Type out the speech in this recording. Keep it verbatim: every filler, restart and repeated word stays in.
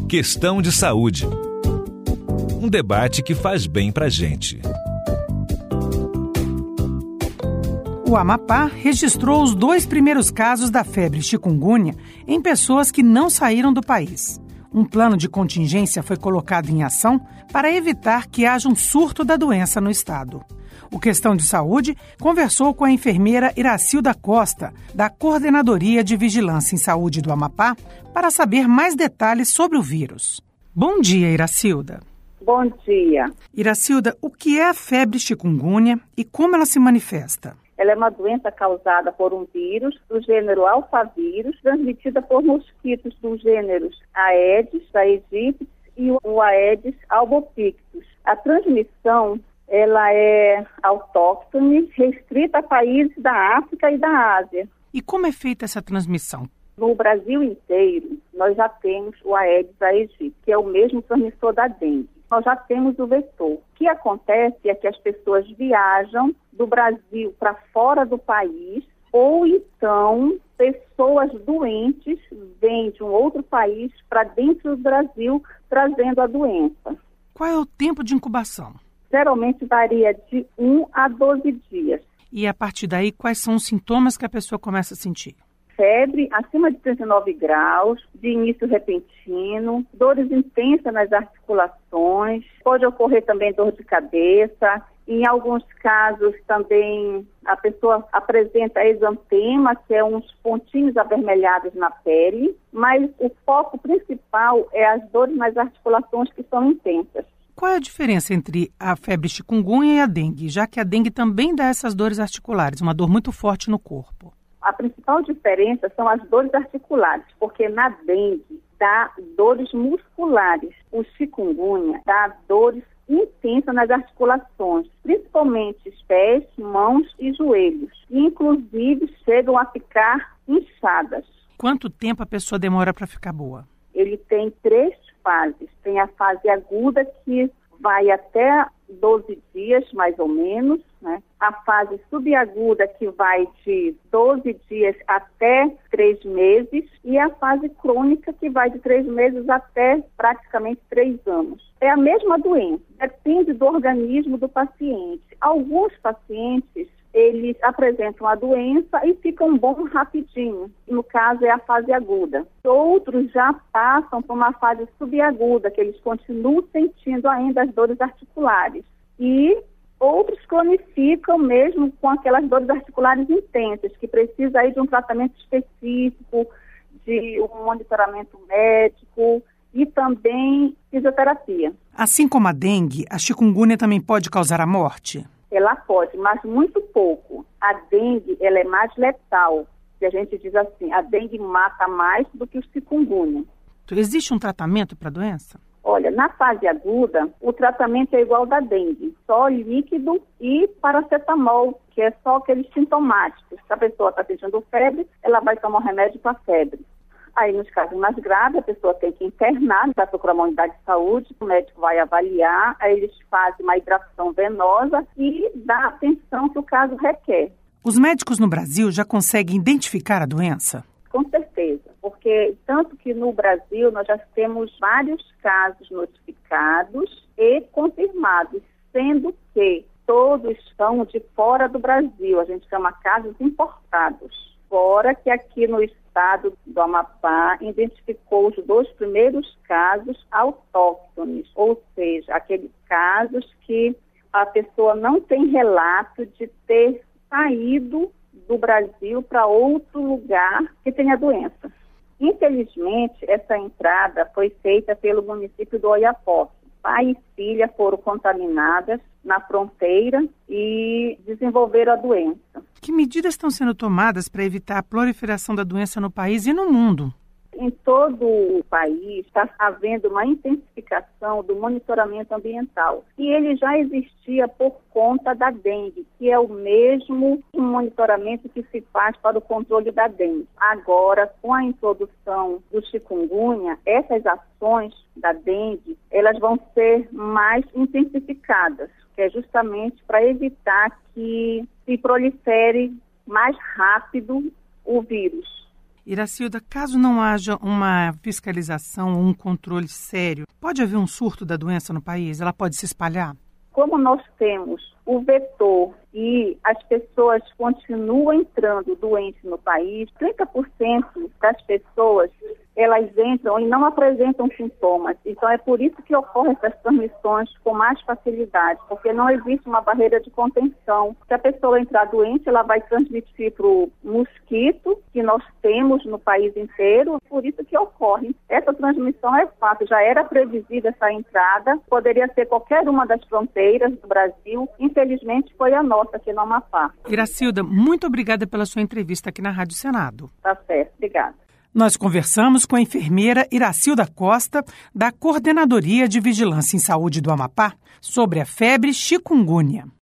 Questão de saúde. Um debate que faz bem pra gente. O Amapá registrou os dois primeiros casos da febre chikungunya em pessoas que não saíram do país. Um plano de contingência foi colocado em ação para evitar que haja um surto da doença no estado. O Questão de Saúde conversou com a enfermeira Iracilda Costa, da Coordenadoria de Vigilância em Saúde do Amapá, para saber mais detalhes sobre o vírus. Bom dia, Iracilda. Bom dia. Iracilda, o que é a febre chikungunya e como ela se manifesta? Ela é uma doença causada por um vírus do gênero alfavírus, transmitida por mosquitos dos gêneros Aedes aegypti e o Aedes albopictus. A transmissão ela é autóctone, restrita a países da África e da Ásia. E como é feita essa transmissão? No Brasil inteiro, nós já temos o Aedes aegypti, que é o mesmo transmissor da dengue. Nós já temos o vetor. O que acontece é que as pessoas viajam do Brasil para fora do país, ou então pessoas doentes vêm de um outro país para dentro do Brasil trazendo a doença. Qual é o tempo de incubação? Geralmente varia de um a doze dias. E a partir daí, quais são os sintomas que a pessoa começa a sentir? Febre acima de trinta e nove graus, de início repentino, dores intensas nas articulações, pode ocorrer também dor de cabeça. Em alguns casos também a pessoa apresenta exantema, que é uns pontinhos avermelhados na pele, mas o foco principal é as dores nas articulações que são intensas. Qual é a diferença entre a febre chikungunya e a dengue, já que a dengue também dá essas dores articulares, uma dor muito forte no corpo? A principal diferença são as dores articulares, porque na dengue dá dores musculares. O chikungunya dá dores intensas nas articulações, principalmente pés, mãos e joelhos. E, inclusive, chegam a ficar inchadas. Quanto tempo a pessoa demora para ficar boa? Ele tem três fases. Tem a fase aguda, que vai até doze dias, mais ou menos, né? A fase subaguda, que vai de doze dias até três meses, e a fase crônica, que vai de três meses até praticamente três anos. É a mesma doença, depende do organismo do paciente. Alguns pacientes, eles apresentam a doença e ficam bons rapidinho. No caso, é a fase aguda. Outros já passam por uma fase subaguda, que eles continuam sentindo ainda as dores articulares. E outros cronificam mesmo com aquelas dores articulares intensas, que precisa aí de um tratamento específico, de um monitoramento médico e também fisioterapia. Assim como a dengue, a chikungunya também pode causar a morte? Ela pode, mas muito pouco. A dengue, ela é mais letal. Se a gente diz assim, a dengue mata mais do que o chikungunya. Existe um tratamento para a doença? Olha, na fase aguda, o tratamento é igual ao da dengue, só líquido e paracetamol, que é só aqueles sintomáticos. Se a pessoa está sentindo febre, ela vai tomar um remédio para a febre. Aí, nos casos mais graves, a pessoa tem que internar, vai procurar uma unidade de saúde, o médico vai avaliar, aí eles fazem uma hidratação venosa e dá a atenção que o caso requer. Os médicos no Brasil já conseguem identificar a doença? Com certeza, porque tanto que no Brasil nós já temos vários casos notificados e confirmados, sendo que todos são de fora do Brasil, a gente chama casos importados. Fora que aqui no estado do Amapá identificou os dois primeiros casos autóctones, ou seja, aqueles casos que a pessoa não tem relato de ter saído do Brasil para outro lugar que tenha doença. Infelizmente, essa entrada foi feita pelo município do Oiapoque. Pai e filha foram contaminadas na fronteira e desenvolveram a doença. Que medidas estão sendo tomadas para evitar a proliferação da doença no país e no mundo? Em todo o país está havendo uma intensificação do monitoramento ambiental. E ele já existia por conta da dengue, que é o mesmo monitoramento que se faz para o controle da dengue. Agora, com a introdução do chikungunya, essas ações da dengue, elas vão ser mais intensificadas, que é justamente para evitar que se prolifere mais rápido o vírus. Iracilda, caso não haja uma fiscalização ou um controle sério, pode haver um surto da doença no país? Ela pode se espalhar? Como nós temos o vetor e as pessoas continuam entrando doentes no país, trinta por cento das pessoas, elas entram e não apresentam sintomas. Então, é por isso que ocorrem essas transmissões com mais facilidade, porque não existe uma barreira de contenção. Se a pessoa entrar doente, ela vai transmitir para o mosquito, que nós temos no país inteiro, por isso que ocorre. Essa transmissão é fato, já era previsível essa entrada, poderia ser qualquer uma das fronteiras do Brasil, infelizmente foi a nossa aqui no Amapá. Iracilda, muito obrigada pela sua entrevista aqui na Rádio Senado. Tá certo, obrigada. Nós conversamos com a enfermeira Iracilda Costa, da Coordenadoria de Vigilância em Saúde do Amapá, sobre a febre chikungunya.